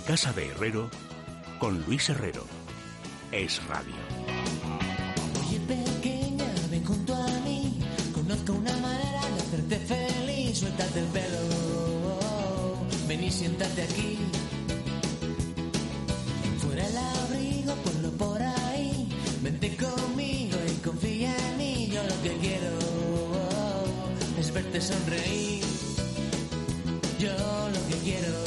casa de Herrero con Luis Herrero. Es Radio. Oye pequeña, ven junto a mí, conozco una manera de hacerte feliz, suéltate el pelo, ven y siéntate aquí. Fuera el abrigo, ponlo por ahí, vente conmigo y confía en mí, yo lo que quiero es verte sonreír, yo lo que quiero.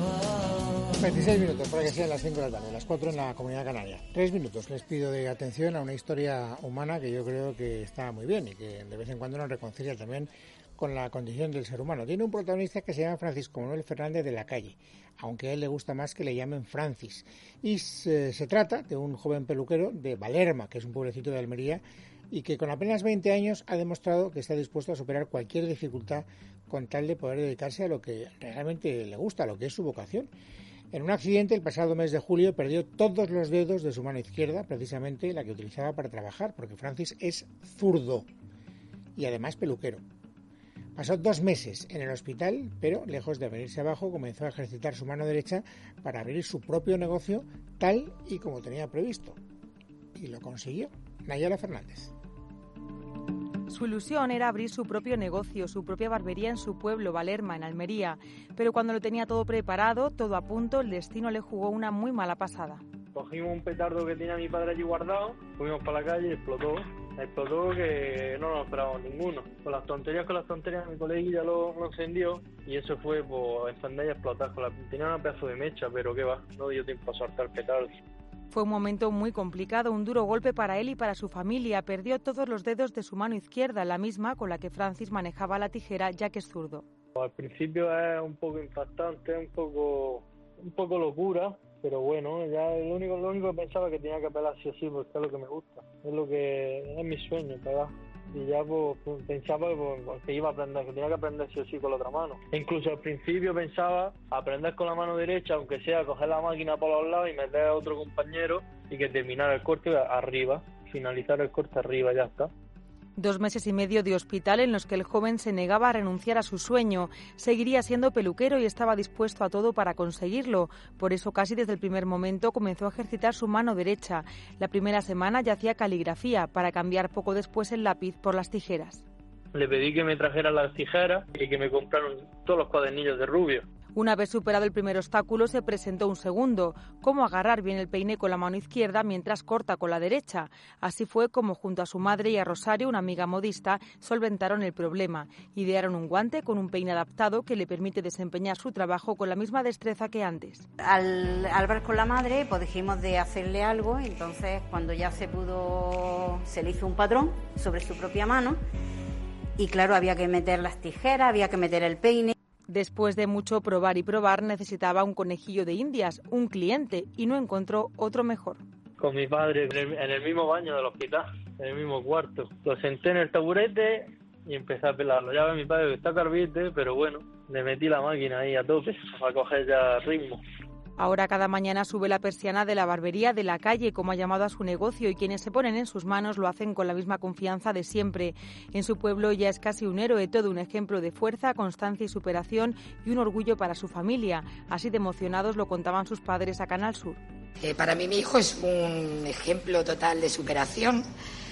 26 minutos para que sean las 5 de la tarde, las 4 en la Comunidad Canaria. 3 minutos les pido de atención a una historia humana que yo creo que está muy bien y que de vez en cuando nos reconcilia también con la condición del ser humano. Tiene un protagonista que se llama Francisco Manuel Fernández de la Calle, aunque a él le gusta más que le llamen Francis. Y se trata de un joven peluquero de Valerma, que es un pueblecito de Almería, y que con apenas 20 años ha demostrado que está dispuesto a superar cualquier dificultad con tal de poder dedicarse a lo que realmente le gusta, a lo que es su vocación. En un accidente el pasado mes de julio perdió todos los dedos de su mano izquierda, precisamente la que utilizaba para trabajar, porque Francis es zurdo y además peluquero. Pasó 2 meses en el hospital, pero lejos de venirse abajo, comenzó a ejercitar su mano derecha para abrir su propio negocio tal y como tenía previsto. Y lo consiguió. Nayara Fernández. Su ilusión era abrir su propio negocio, su propia barbería en su pueblo, Valerma, en Almería. Pero cuando lo tenía todo preparado, todo a punto, el destino le jugó una muy mala pasada. Cogimos un petardo que tenía mi padre allí guardado, fuimos para la calle y explotó. Explotó que no nos esperábamos ninguno. Con las tonterías, mi coleguilla lo encendió y eso fue pues encender y explotar. Tenía una pedazo de mecha, pero qué va, no dio tiempo a soltar el petardo. Fue un momento muy complicado, un duro golpe para él y para su familia. Perdió todos los dedos de su mano izquierda, la misma con la que Francis manejaba la tijera, ya que es zurdo. Al principio es un poco impactante, un poco locura, pero bueno, ya lo único que pensaba que tenía que pelar sí o sí, porque es lo que me gusta, es mi sueño, pelar. Y ya pues pensaba que iba a aprender, que tenía que aprender sí o sí con la otra mano. E incluso al principio pensaba aprender con la mano derecha, aunque sea coger la máquina por los lados y meter a otro compañero y que terminara el corte arriba, finalizar el corte arriba, ya está. 2 meses y medio de hospital en los que el joven se negaba a renunciar a su sueño. Seguiría siendo peluquero y estaba dispuesto a todo para conseguirlo. Por eso casi desde el primer momento comenzó a ejercitar su mano derecha. La primera semana ya hacía caligrafía, para cambiar poco después el lápiz por las tijeras. Le pedí que me trajeran las tijeras y que me compraron todos los cuadernillos de rubio. Una vez superado el primer obstáculo, se presentó un segundo: cómo agarrar bien el peine con la mano izquierda mientras corta con la derecha. Así fue como, junto a su madre y a Rosario, una amiga modista, solventaron el problema. Idearon un guante con un peine adaptado que le permite desempeñar su trabajo con la misma destreza que antes. Al hablar con la madre, pues dijimos de hacerle algo, y entonces cuando ya se le hizo un patrón sobre su propia mano, y claro, había que meter las tijeras, había que meter el peine. Después de mucho probar y probar, necesitaba un conejillo de Indias, un cliente, y no encontró otro mejor. Con mi padre en el mismo baño del hospital, en el mismo cuarto. Lo senté en el taburete y empecé a pelarlo. Ya ve mi padre que está carbite, pero bueno, le metí la máquina ahí a tope para coger ya ritmo. Ahora cada mañana sube la persiana de la barbería de la Calle, como ha llamado a su negocio, y quienes se ponen en sus manos lo hacen con la misma confianza de siempre. En su pueblo ya es casi un héroe, todo un ejemplo de fuerza, constancia y superación, y un orgullo para su familia. Así de emocionados lo contaban sus padres a Canal Sur. Para mí mi hijo es un ejemplo total de superación.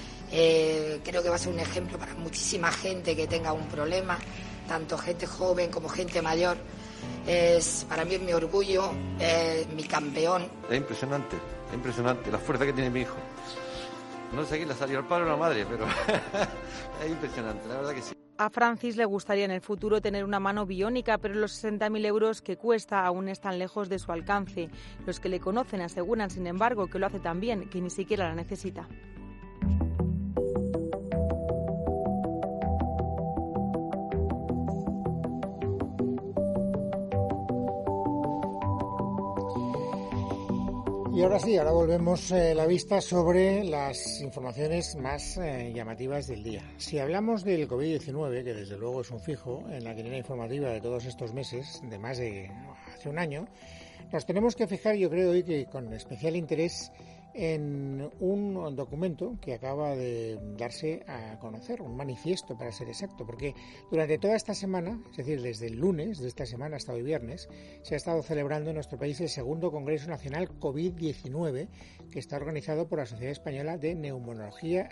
Creo que va a ser un ejemplo para muchísima gente que tenga un problema, tanto gente joven como gente mayor. Para mí es mi orgullo, mi campeón. Es impresionante la fuerza que tiene mi hijo. No sé quién le salió el padre o la madre, pero es impresionante, la verdad que sí. A Francis le gustaría en el futuro tener una mano biónica, pero los 60.000 euros que cuesta aún están lejos de su alcance. Los que le conocen aseguran, sin embargo, que lo hace tan bien que ni siquiera la necesita. Y ahora sí, ahora volvemos la vista sobre las informaciones más llamativas del día. Si hablamos del COVID-19, que desde luego es un fijo en la quiniela informativa de todos estos meses, de más de hace un año, nos tenemos que fijar, yo creo hoy, que con especial interés en un documento que acaba de darse a conocer, un manifiesto para ser exacto, porque durante toda esta semana, es decir, desde el lunes de esta semana hasta hoy viernes, se ha estado celebrando en nuestro país el segundo Congreso Nacional COVID-19, que está organizado por la Sociedad Española de Neumología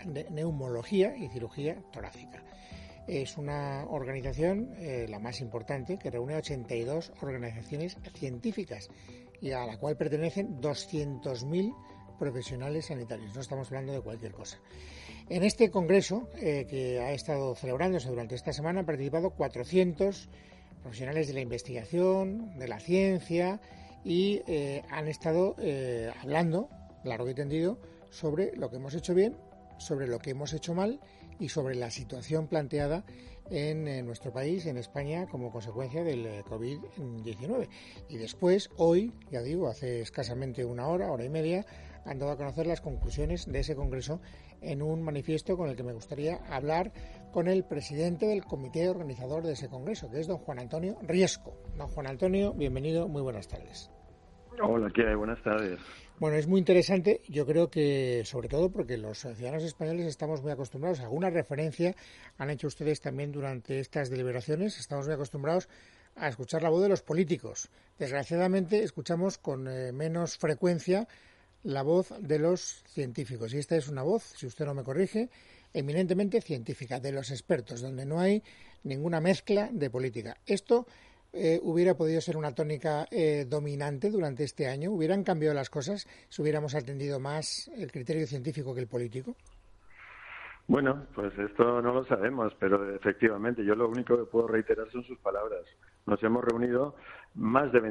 y Cirugía Torácica. Es una organización, la más importante, que reúne 82 organizaciones científicas y a la cual pertenecen 200.000 profesionales sanitarios. No estamos hablando de cualquier cosa. En este congreso, que ha estado celebrándose durante esta semana, han participado 400 profesionales de la investigación, de la ciencia, y han estado hablando, largo y tendido, sobre lo que hemos hecho bien, sobre lo que hemos hecho mal y sobre la situación planteada en nuestro país, en España, como consecuencia del COVID-19. Y después, hoy, ya digo, hace escasamente una hora y media, han dado a conocer las conclusiones de ese congreso en un manifiesto con el que me gustaría hablar con el presidente del comité organizador de ese congreso, que es don Juan Antonio Riesco. Don Juan Antonio, bienvenido, muy buenas tardes. Hola, ¿qué hay? Buenas tardes. Bueno, es muy interesante, yo creo que sobre todo porque los ciudadanos españoles estamos muy acostumbrados, alguna referencia han hecho ustedes también durante estas deliberaciones, estamos muy acostumbrados a escuchar la voz de los políticos. Desgraciadamente escuchamos con menos frecuencia la voz de los científicos, y esta es una voz, si usted no me corrige, eminentemente científica, de los expertos, donde no hay ninguna mezcla de política. Esto hubiera podido ser una tónica dominante durante este año. ¿Hubieran cambiado las cosas si hubiéramos atendido más el criterio científico que el político? Bueno, pues esto no lo sabemos, pero efectivamente yo lo único que puedo reiterar son sus palabras. Nos hemos reunido más de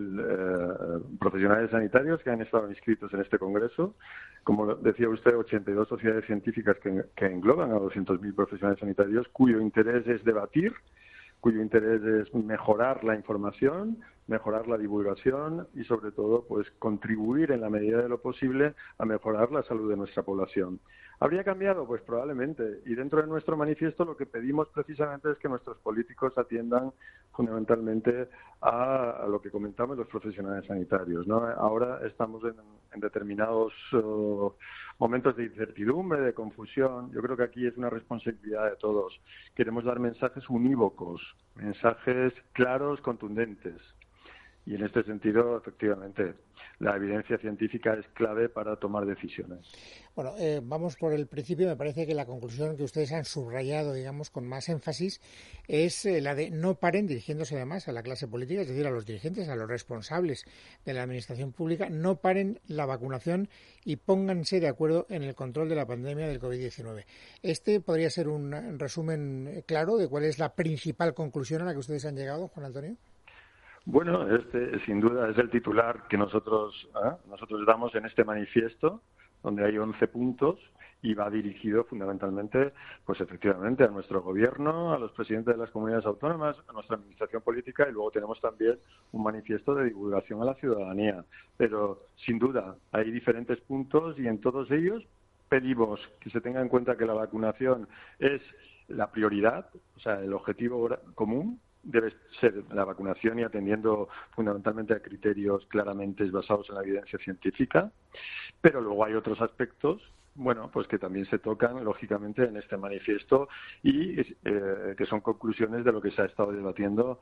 20.000 profesionales sanitarios que han estado inscritos en este congreso. Como decía usted, 82 sociedades científicas que engloban a 200.000 profesionales sanitarios, cuyo interés es debatir, cuyo interés es mejorar la información, mejorar la divulgación y, sobre todo, pues contribuir en la medida de lo posible a mejorar la salud de nuestra población. ¿Habría cambiado? Pues probablemente. Y dentro de nuestro manifiesto lo que pedimos precisamente es que nuestros políticos atiendan fundamentalmente a lo que comentamos los profesionales sanitarios, ¿no? Ahora estamos en determinados momentos de incertidumbre, de confusión. Yo creo que aquí es una responsabilidad de todos. Queremos dar mensajes unívocos, mensajes claros, contundentes. Y en este sentido, efectivamente, la evidencia científica es clave para tomar decisiones. Bueno, vamos por el principio. Me parece que la conclusión que ustedes han subrayado, digamos, con más énfasis, es la de no paren, dirigiéndose además a la clase política, es decir, a los dirigentes, a los responsables de la administración pública, no paren la vacunación y pónganse de acuerdo en el control de la pandemia del COVID-19. Este podría ser un resumen claro de cuál es la principal conclusión a la que ustedes han llegado, Juan Antonio. Bueno, este sin duda es el titular que nosotros damos en este manifiesto, donde hay 11 puntos y va dirigido fundamentalmente, pues efectivamente, a nuestro gobierno, a los presidentes de las comunidades autónomas, a nuestra administración política, y luego tenemos también un manifiesto de divulgación a la ciudadanía. Pero sin duda hay diferentes puntos y en todos ellos pedimos que se tenga en cuenta que la vacunación es la prioridad, o sea, el objetivo común debe ser la vacunación y atendiendo fundamentalmente a criterios claramente basados en la evidencia científica, pero luego hay otros aspectos, bueno, pues que también se tocan lógicamente en este manifiesto y que son conclusiones de lo que se ha estado debatiendo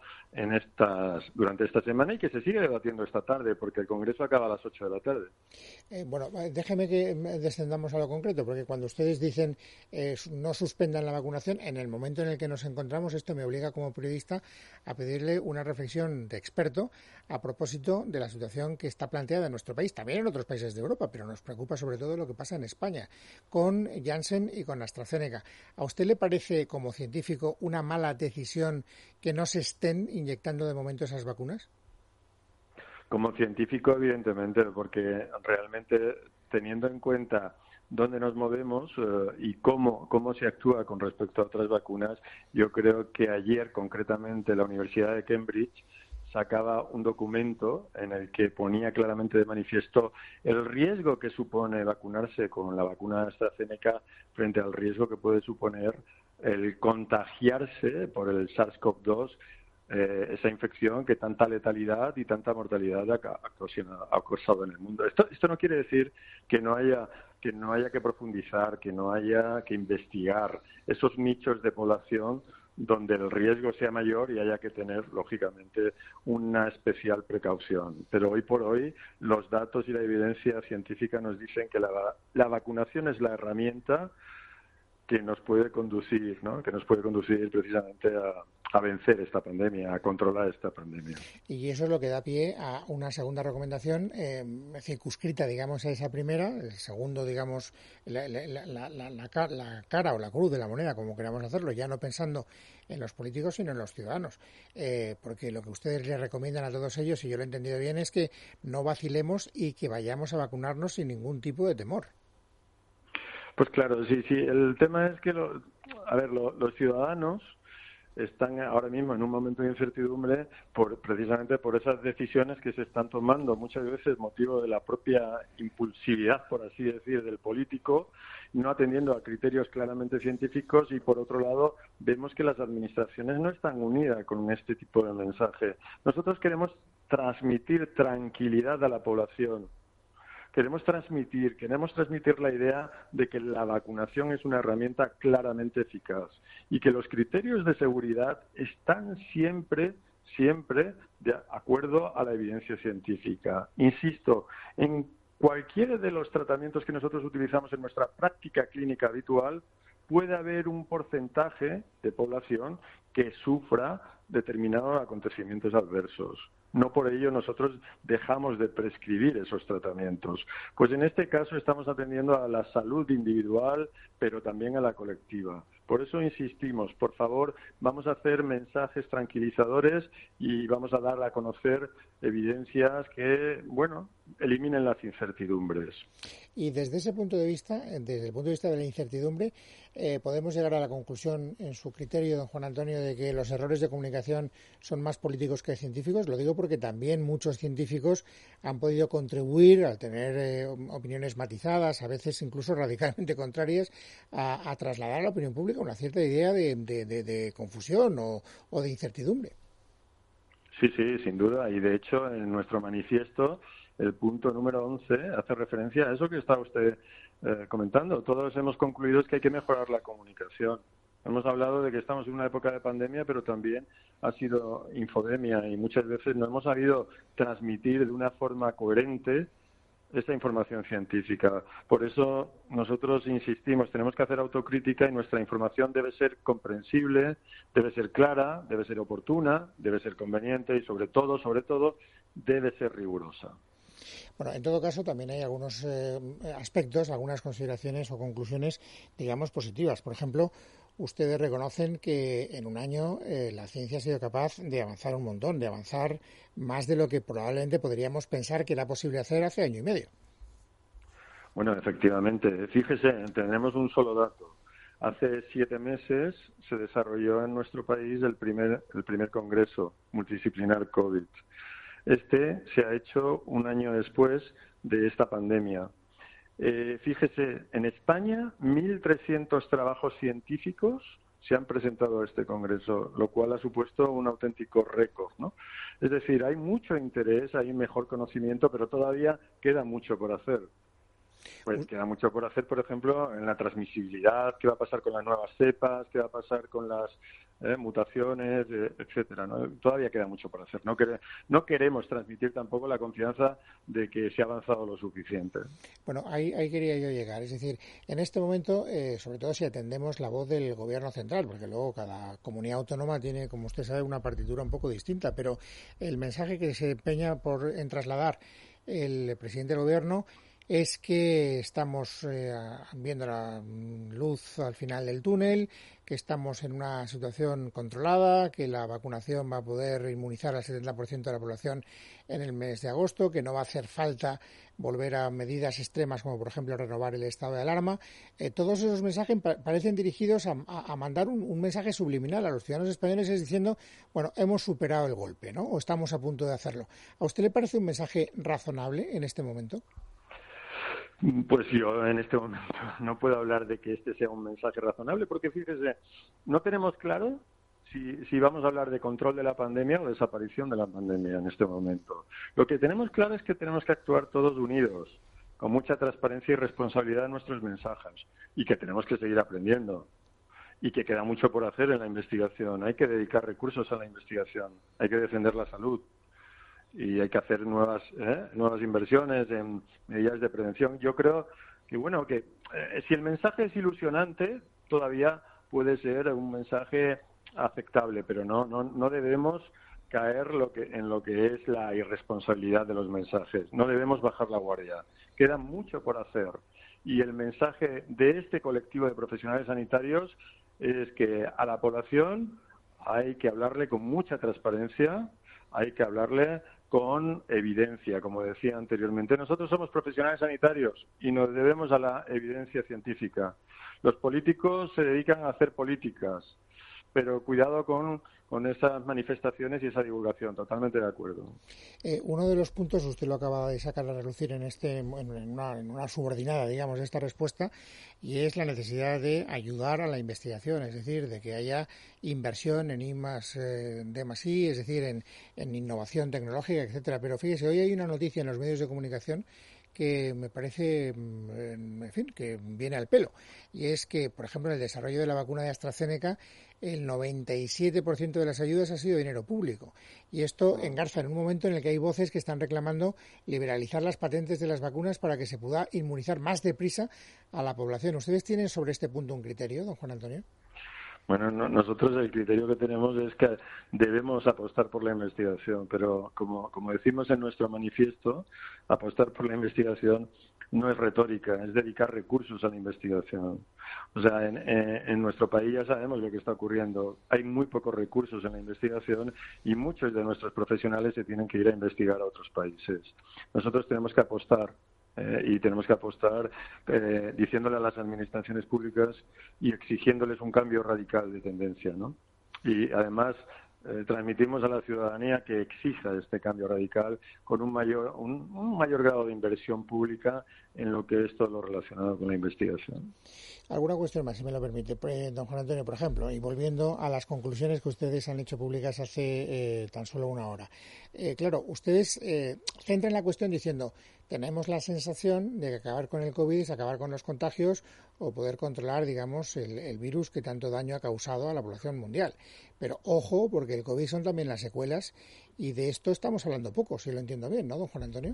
durante esta semana y que se sigue debatiendo esta tarde, porque el Congreso acaba a las 8 de la tarde. Bueno, déjeme que descendamos a lo concreto, porque cuando ustedes dicen no suspendan la vacunación, en el momento en el que nos encontramos, esto me obliga como periodista a pedirle una reflexión de experto a propósito de la situación que está planteada en nuestro país, también en otros países de Europa, pero nos preocupa sobre todo lo que pasa en España, con Janssen y con AstraZeneca. ¿A usted le parece, como científico, una mala decisión que no se estén inyectando de momento esas vacunas? Como científico, evidentemente, porque realmente teniendo en cuenta dónde nos movemos y cómo se actúa con respecto a otras vacunas, yo creo que ayer, concretamente, la Universidad de Cambridge sacaba un documento en el que ponía claramente de manifiesto el riesgo que supone vacunarse con la vacuna AstraZeneca frente al riesgo que puede suponer el contagiarse por el SARS-CoV-2 esa infección que tanta letalidad y tanta mortalidad ha causado en el mundo. Esto no quiere decir que no haya que profundizar, que no haya que investigar esos nichos de población donde el riesgo sea mayor y haya que tener, lógicamente, una especial precaución. Pero hoy por hoy los datos y la evidencia científica nos dicen que la vacunación es la herramienta que nos puede conducir, ¿no? Que nos puede conducir precisamente a vencer esta pandemia, a controlar esta pandemia. Y eso es lo que da pie a una segunda recomendación circunscrita, digamos, a esa primera, el segundo, digamos, la cara o la cruz de la moneda, como queramos hacerlo, ya no pensando en los políticos, sino en los ciudadanos. Porque lo que ustedes les recomiendan a todos ellos, si yo lo he entendido bien, es que no vacilemos y que vayamos a vacunarnos sin ningún tipo de temor. Pues claro, sí. El tema es que, los ciudadanos están ahora mismo en un momento de incertidumbre precisamente por esas decisiones que se están tomando, muchas veces motivo de la propia impulsividad, por así decir, del político, no atendiendo a criterios claramente científicos, y por otro lado vemos que las administraciones no están unidas con este tipo de mensaje. Nosotros queremos transmitir tranquilidad a la población. Queremos transmitir la idea de que la vacunación es una herramienta claramente eficaz y que los criterios de seguridad están siempre de acuerdo a la evidencia científica. Insisto, en cualquiera de los tratamientos que nosotros utilizamos en nuestra práctica clínica habitual puede haber un porcentaje de población que sufra determinados acontecimientos adversos. No por ello nosotros dejamos de prescribir esos tratamientos. Pues en este caso estamos atendiendo a la salud individual, pero también a la colectiva. Por eso insistimos, por favor, vamos a hacer mensajes tranquilizadores y vamos a dar a conocer evidencias que, eliminen las incertidumbres. Y desde ese punto de vista, desde el punto de vista de la incertidumbre, podemos llegar a la conclusión, en su criterio, don Juan Antonio, de que los errores de comunicación son más políticos que científicos. Lo digo porque también muchos científicos han podido contribuir al tener opiniones matizadas, a veces incluso radicalmente contrarias, a trasladar a la opinión pública una cierta idea de confusión o de incertidumbre. Sí, sin duda. Y de hecho, en nuestro manifiesto, el punto número 11 hace referencia a eso que está usted comentando. Todos hemos concluido que hay que mejorar la comunicación. Hemos hablado de que estamos en una época de pandemia, pero también ha sido infodemia y muchas veces no hemos sabido transmitir de una forma coherente esta información científica. Por eso nosotros insistimos, tenemos que hacer autocrítica y nuestra información debe ser comprensible, debe ser clara, debe ser oportuna, debe ser conveniente y sobre todo, debe ser rigurosa. Bueno, en todo caso también hay algunos aspectos, algunas consideraciones o conclusiones, digamos, positivas. Por ejemplo, ustedes reconocen que en un año la ciencia ha sido capaz de avanzar un montón, de avanzar más de lo que probablemente podríamos pensar que era posible hacer hace año y medio. Bueno, efectivamente. Fíjese, tenemos un solo dato. Hace 7 meses se desarrolló en nuestro país el primer congreso multidisciplinar COVID. Este se ha hecho un año después de esta pandemia. Fíjese, en España 1.300 trabajos científicos se han presentado a este congreso, lo cual ha supuesto un auténtico récord, ¿no? Es decir, hay mucho interés, hay mejor conocimiento, pero todavía queda mucho por hacer. Pues queda mucho por hacer, por ejemplo, en la transmisibilidad, qué va a pasar con las nuevas cepas, qué va a pasar con las mutaciones, etcétera, ¿no? Todavía queda mucho por hacer. No queremos transmitir tampoco la confianza de que se ha avanzado lo suficiente. Bueno, ahí quería yo llegar. Es decir, en este momento, sobre todo si atendemos la voz del Gobierno central, porque luego cada comunidad autónoma tiene, como usted sabe, una partitura un poco distinta, pero el mensaje que se empeña en trasladar el presidente del Gobierno es que estamos viendo la luz al final del túnel, que estamos en una situación controlada, que la vacunación va a poder inmunizar al 70% de la población en el mes de agosto, que no va a hacer falta volver a medidas extremas como, por ejemplo, renovar el estado de alarma. Todos esos mensajes parecen dirigidos a mandar un mensaje subliminal a los ciudadanos españoles, es diciendo, bueno, hemos superado el golpe, ¿no? O estamos a punto de hacerlo. ¿A usted le parece un mensaje razonable en este momento? Pues yo en este momento no puedo hablar de que este sea un mensaje razonable, porque fíjese, no tenemos claro si vamos a hablar de control de la pandemia o desaparición de la pandemia en este momento. Lo que tenemos claro es que tenemos que actuar todos unidos, con mucha transparencia y responsabilidad en nuestros mensajes, y que tenemos que seguir aprendiendo, y que queda mucho por hacer en la investigación. Hay que dedicar recursos a la investigación, hay que defender la salud, y hay que hacer nuevas inversiones en medidas de prevención. Yo creo que si el mensaje es ilusionante, todavía puede ser un mensaje aceptable, pero no debemos caer en lo que es la irresponsabilidad de los mensajes. No debemos bajar la guardia. Queda mucho por hacer. Y el mensaje de este colectivo de profesionales sanitarios es que a la población hay que hablarle con mucha transparencia, hay que hablarle con evidencia, como decía anteriormente. Nosotros somos profesionales sanitarios y nos debemos a la evidencia científica. Los políticos se dedican a hacer políticas, pero cuidado con esas manifestaciones y esa divulgación. Totalmente de acuerdo. Uno de los puntos, usted lo acaba de sacar a relucir en una subordinada, digamos, de esta respuesta, y es la necesidad de ayudar a la investigación, es decir, de que haya inversión en I+D+I, es decir, en innovación tecnológica, etcétera. Pero fíjese, hoy hay una noticia en los medios de comunicación que me parece, en fin, que viene al pelo. Y es que, por ejemplo, en el desarrollo de la vacuna de AstraZeneca, el 97% de las ayudas ha sido dinero público. Y esto engarza en un momento en el que hay voces que están reclamando liberalizar las patentes de las vacunas para que se pueda inmunizar más deprisa a la población. ¿Ustedes tienen sobre este punto un criterio, don Juan Antonio? Bueno, nosotros el criterio que tenemos es que debemos apostar por la investigación, pero como decimos en nuestro manifiesto, apostar por la investigación no es retórica, es dedicar recursos a la investigación. O sea, en nuestro país ya sabemos lo que está ocurriendo. Hay muy pocos recursos en la investigación y muchos de nuestros profesionales se tienen que ir a investigar a otros países. Nosotros tenemos que apostar. Y tenemos que apostar diciéndole a las administraciones públicas y exigiéndoles un cambio radical de tendencia, ¿no? Y además transmitimos a la ciudadanía que exija este cambio radical con un mayor grado de inversión pública en lo que es todo lo relacionado con la investigación. Alguna cuestión más, si me lo permite, don Juan Antonio, por ejemplo, y volviendo a las conclusiones que ustedes han hecho públicas hace tan solo una hora. Claro, ustedes centran la cuestión diciendo, tenemos la sensación de que acabar con el COVID es acabar con los contagios o poder controlar, digamos, el virus que tanto daño ha causado a la población mundial. Pero ojo, porque el COVID son también las secuelas y de esto estamos hablando poco, si lo entiendo bien, ¿no, don Juan Antonio?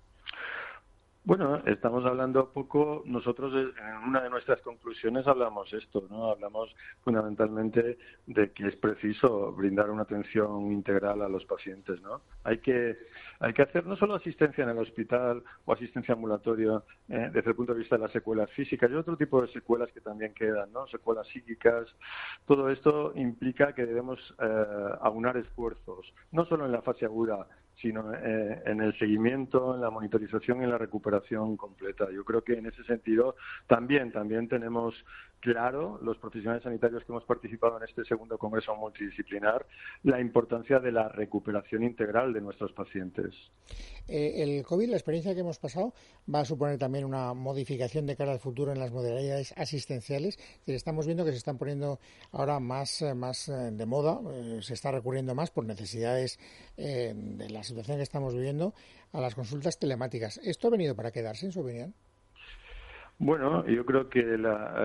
Bueno, estamos hablando poco. Nosotros en una de nuestras conclusiones hablamos esto, ¿no? Hablamos fundamentalmente de que es preciso brindar una atención integral a los pacientes, ¿no? Hay que hacer no solo asistencia en el hospital o asistencia ambulatoria desde el punto de vista de las secuelas físicas, hay otro tipo de secuelas que también quedan, ¿no? Secuelas psíquicas. Todo esto implica que debemos aunar esfuerzos, no solo en la fase aguda, sino en el seguimiento, en la monitorización y en la recuperación completa. Yo creo que en ese sentido también tenemos claro, los profesionales sanitarios que hemos participado en este segundo congreso multidisciplinar, la importancia de la recuperación integral de nuestros pacientes. El COVID, la experiencia que hemos pasado, va a suponer también una modificación de cara al futuro en las modalidades asistenciales. Estamos viendo que se están poniendo ahora más de moda, se está recurriendo más por necesidades de la situación que estamos viviendo a las consultas telemáticas. ¿Esto ha venido para quedarse, en su opinión? Bueno, yo creo que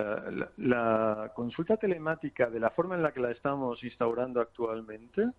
la consulta telemática, de la forma en la que la estamos instaurando actualmente,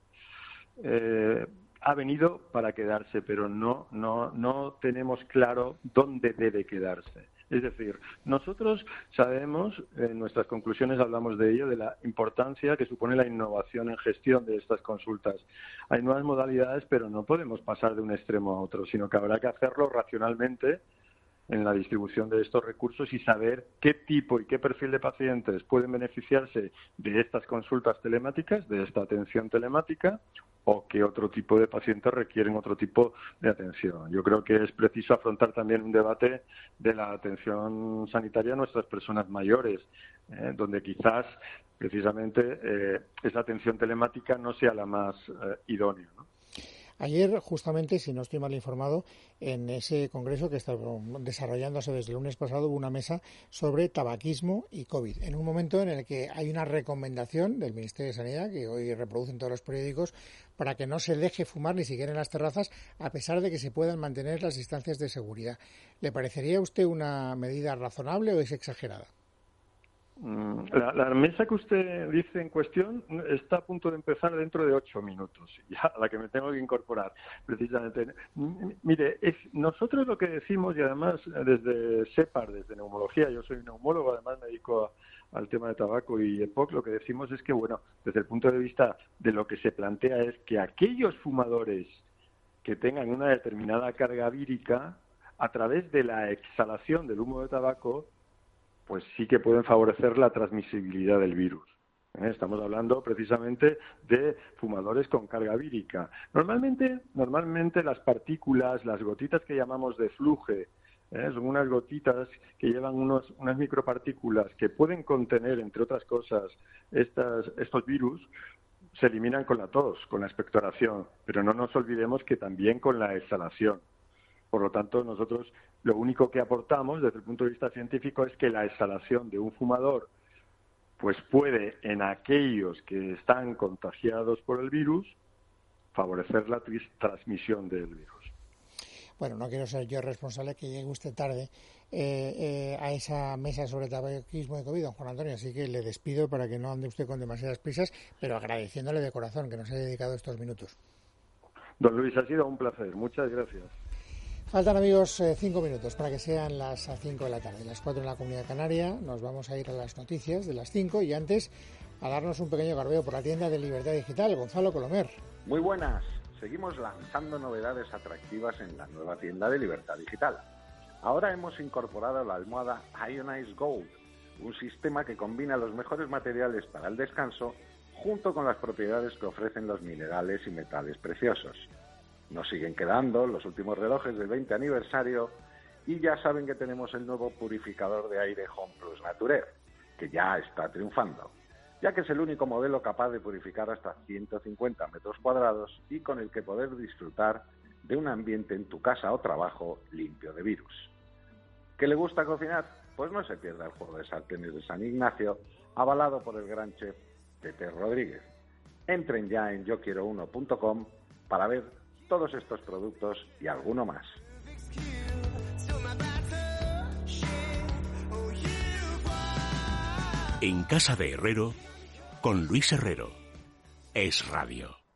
ha venido para quedarse, pero no tenemos claro dónde debe quedarse. Es decir, nosotros sabemos, en nuestras conclusiones hablamos de ello, de la importancia que supone la innovación en gestión de estas consultas. Hay nuevas modalidades, pero no podemos pasar de un extremo a otro, sino que habrá que hacerlo racionalmente en la distribución de estos recursos y saber qué tipo y qué perfil de pacientes pueden beneficiarse de estas consultas telemáticas, de esta atención telemática, o qué otro tipo de pacientes requieren otro tipo de atención. Yo creo que es preciso afrontar también un debate de la atención sanitaria a nuestras personas mayores, donde quizás precisamente esa atención telemática no sea la más idónea, ¿no? Ayer, justamente, si no estoy mal informado, en ese congreso que está desarrollándose desde el lunes pasado, hubo una mesa sobre tabaquismo y COVID, en un momento en el que hay una recomendación del Ministerio de Sanidad, que hoy reproducen todos los periódicos, para que no se deje fumar ni siquiera en las terrazas, a pesar de que se puedan mantener las distancias de seguridad. ¿Le parecería a usted una medida razonable o es exagerada? La mesa que usted dice en cuestión está a punto de empezar dentro de 8 minutos, ya a la que me tengo que incorporar, precisamente. Mire, nosotros lo que decimos, y además desde SEPAR, desde neumología, yo soy neumólogo, además me dedico al tema de tabaco y EPOC, lo que decimos es que, bueno, desde el punto de vista de lo que se plantea es que aquellos fumadores que tengan una determinada carga vírica, a través de la exhalación del humo de tabaco, pues sí que pueden favorecer la transmisibilidad del virus. Estamos hablando precisamente de fumadores con carga vírica. Normalmente las partículas, las gotitas que llamamos de fluje, son unas gotitas que llevan unas micropartículas que pueden contener, entre otras cosas, estos virus, se eliminan con la tos, con la expectoración, pero no nos olvidemos que también con la exhalación. Por lo tanto, nosotros lo único que aportamos desde el punto de vista científico es que la exhalación de un fumador pues puede, en aquellos que están contagiados por el virus, favorecer la transmisión del virus. Bueno, no quiero ser yo responsable que llegue usted tarde a esa mesa sobre tabaquismo y COVID, don Juan Antonio, así que le despido para que no ande usted con demasiadas prisas, pero agradeciéndole de corazón que nos haya dedicado estos minutos. Don Luis, ha sido un placer. Muchas gracias. Faltan, amigos, 5 minutos para que sean las 5 de la tarde, las 4 en la Comunidad Canaria. Nos vamos a ir a las noticias de las 5 y antes a darnos un pequeño garbeo por la tienda de Libertad Digital. Gonzalo Colomer. Muy buenas. Seguimos lanzando novedades atractivas en la nueva tienda de Libertad Digital. Ahora hemos incorporado la almohada Ionize Gold, un sistema que combina los mejores materiales para el descanso junto con las propiedades que ofrecen los minerales y metales preciosos. Nos siguen quedando los últimos relojes del 20 aniversario y ya saben que tenemos el nuevo purificador de aire Home Plus Nature, que ya está triunfando, ya que es el único modelo capaz de purificar hasta 150 metros cuadrados y con el que poder disfrutar de un ambiente en tu casa o trabajo limpio de virus. ¿Qué le gusta cocinar? Pues no se pierda el juego de sartenes de San Ignacio, avalado por el gran chef Pepe Rodríguez. Entren ya en yoquierouno.com para ver todos estos productos y alguno más. En casa de Herrero, con Luis Herrero. Es Radio.